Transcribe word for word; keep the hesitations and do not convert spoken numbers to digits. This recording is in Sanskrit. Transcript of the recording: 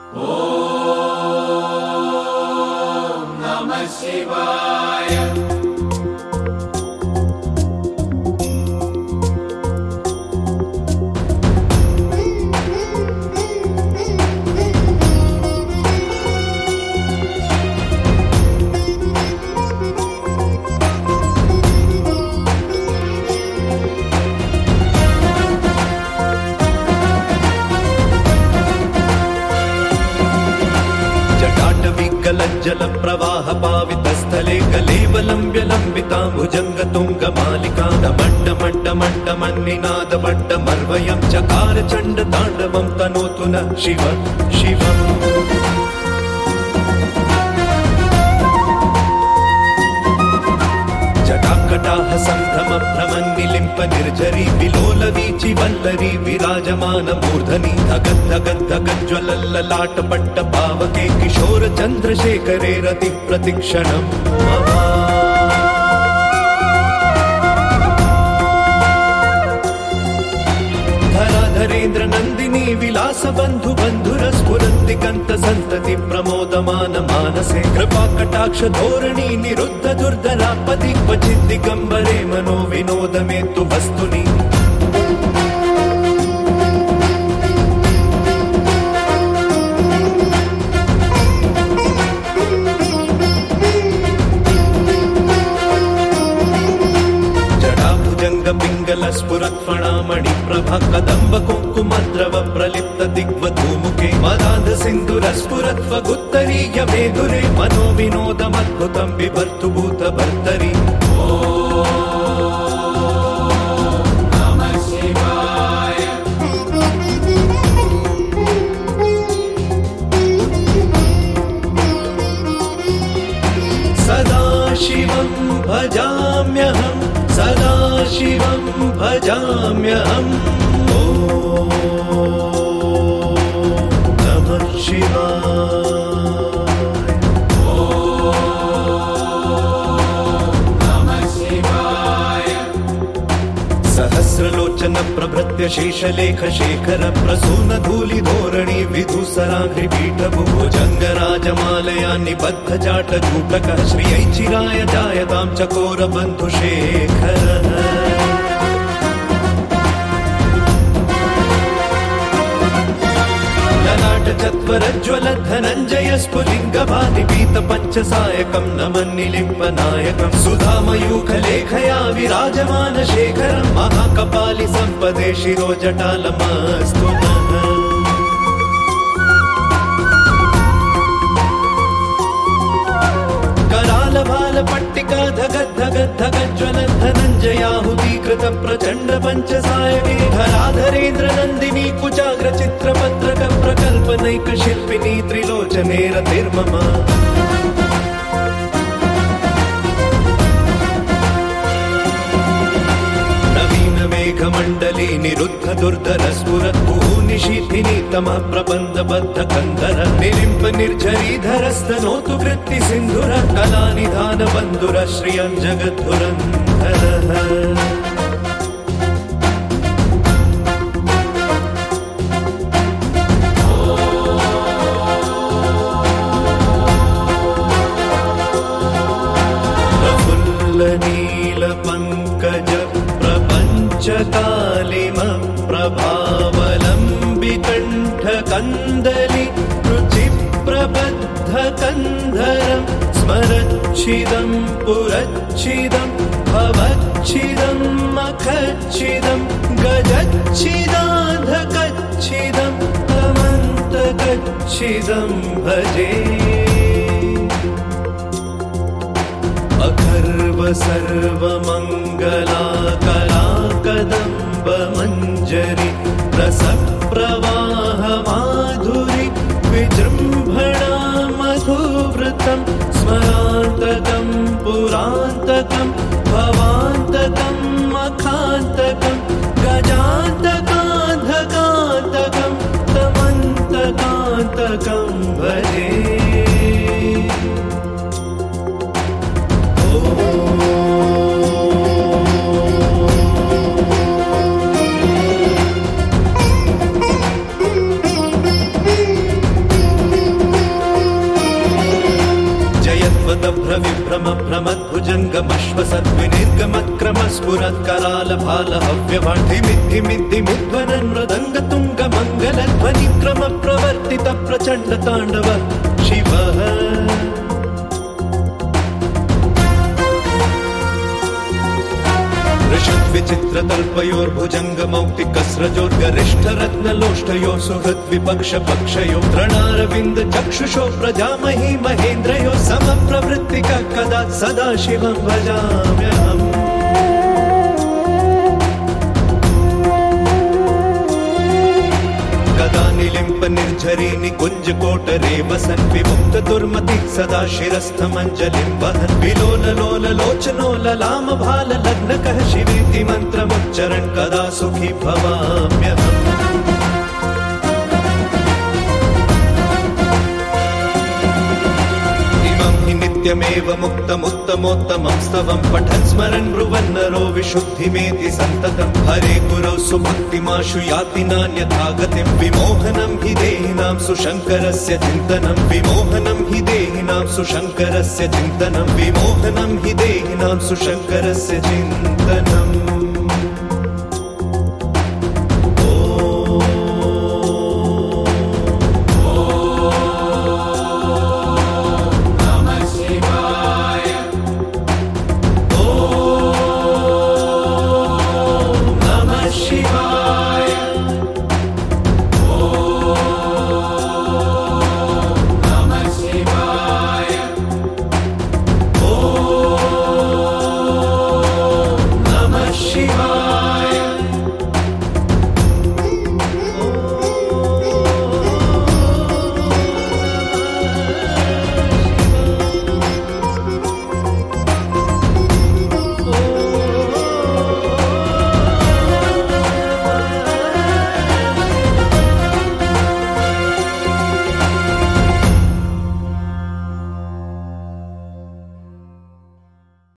जल प्रवाह पावितस्थले कलेवलं व्यलम्बिता भुजंग तुंग मालिका दमड्ड मड्ड मड्ड मन्निनाद वड्ड मर्वयं चकार चंड तांडवं तनोतु न शिव शिवम् जटाकटाह संभ्रम भ्रमन्निलिम्प निर्झरी विलोल वीचि वल्लरी विराजमान मूर्धनि धगद् धगद् धगज्ज्वलल्ललाट पट्ट पावके किशोर चंद्रशेखरे रति प्रतिक्षणम् धराधरेन्द्र नंदिनी विलास बंधु बंधुर स्फुरन्दिगंत संतति प्रमोदमान मानसे कृपा कटाक्ष धोरणी निरुद्ध दुर्धरापति क्वचित् दिगंबरे मनो विनोद में तु वस्तुनि पिंगल स्फुरत् फणामणि प्रभा कदम्ब कुंकुमद्रव प्रलिप्त दिग्वधूमुखे मदान्ध सिन्धुर स्फुरत् फगुत्तरीय मेधुरे मनो विनोदमद्भुतं बिभर्तु भूत भर्तरि सदा शिवं भजाम्यहम् सदा शिवं भजाम्यहम् ॐ नमः शिवाय सहस्रलोचन प्रभृत्य शेषलेख शेखर प्रसून धूलि धोरणी विधुसराघ्रि पीठ भुजंग राजमालया निबद्ध जाट जूटक श्रियै चिराय जायतां चकोर बंधु शेखर चत्वरज्वल धनञ्जय स्फुलिंग भानिपीत पंचसायकं नमन्निलिम्प नायकं सुधामयूख लेखया विराजमान शेखरं महाकपालि संपदे शिरो जटालमस्तु नः कराल भाल पट्टिका धगद् धगद् धगज्ज्वल धनञ्जयाहुतीकृत प्रचण्ड पंचसायके धराधरेन्द्र नन्दिनी कुचाग्र चित्रपत्रक प्रकल्पनैक शिल्पिनी त्रिलोचने रतिर्मम नवीन मेघमण्डली निरुद्ध दुर्धर स्फुरत् निशीथिनी तमः प्रबन्ध बद्ध कंधर निलिम्प निर्झरीधरस्तनोतु कृत्ति सिन्धुर कलानिधान बन्धुर श्रियं जगद्धुरन्धरः नील पंकज प्रपंच कालिम प्रभावलंबि कंठ कंदलि रुचि प्रबद्ध कंधरं स्मरच्छिदं पुरच्छिदं भवच्छिदं मखच्छिदं गजच्छिदाधकच्छिदं तमन्तकच्छिदं भजे अखर्व सर्वमंगला कला कदम्ब मंजरी रस प्रवाह माधुरी विजृंभणा मधुव्रतं स्मरान्तकं पुरान्तकं भवान्तकं मखान्तकं गजान्तकान्धकान्तकं तमन्तकान्तकं भजे स्फुरत्कराल भाल हव्यवाढिमिद्धिमिद्धिमुध्वनन् मृदङ्गतुङ्ग मङ्गलध्वनिक्रम प्रवर्तित प्रचण्ड ताण्डव शिवः ऋषद्विचित्रतल्पयोर्भुजङ्गमौक्तिकस्रजोर्गरिष्ठरत्नलोष्ठयो सुहृद्विपक्षपक्षयो तृणारविन्द चक्षुषो प्रजामही महेन्द्रयो समप्रवृत्तिकः कदा सदा शिवं भजाम्यहम् कदा निलिम्प निर्झरी निकुञ्जकोटरे वसन् विमुक्त दुर्मतिः सदा शिरस्थमञ्जलिं वहन् विलोल लोल लोचनो ललाम भाल लग्नकः शिवेति मन्त्रमुच्चरन् कदा सुखी भवाम्यहम् नित्यमेव मुक्तमुत्तमोत्तमं स्तवं पठन् स्मरन् ब्रुवन् नरो विशुद्धिमेति सन्ततं हरे गुरौ सुभक्तिमाशु याति नान्यथा गतिं विमोहनं हि देहिनां सुशङ्करस्य चिन्तनं विमोहनं हि देहिनां सुशङ्करस्य चिन्तनं विमोहनं हि देहिनां सुशङ्करस्य चिन्तनम्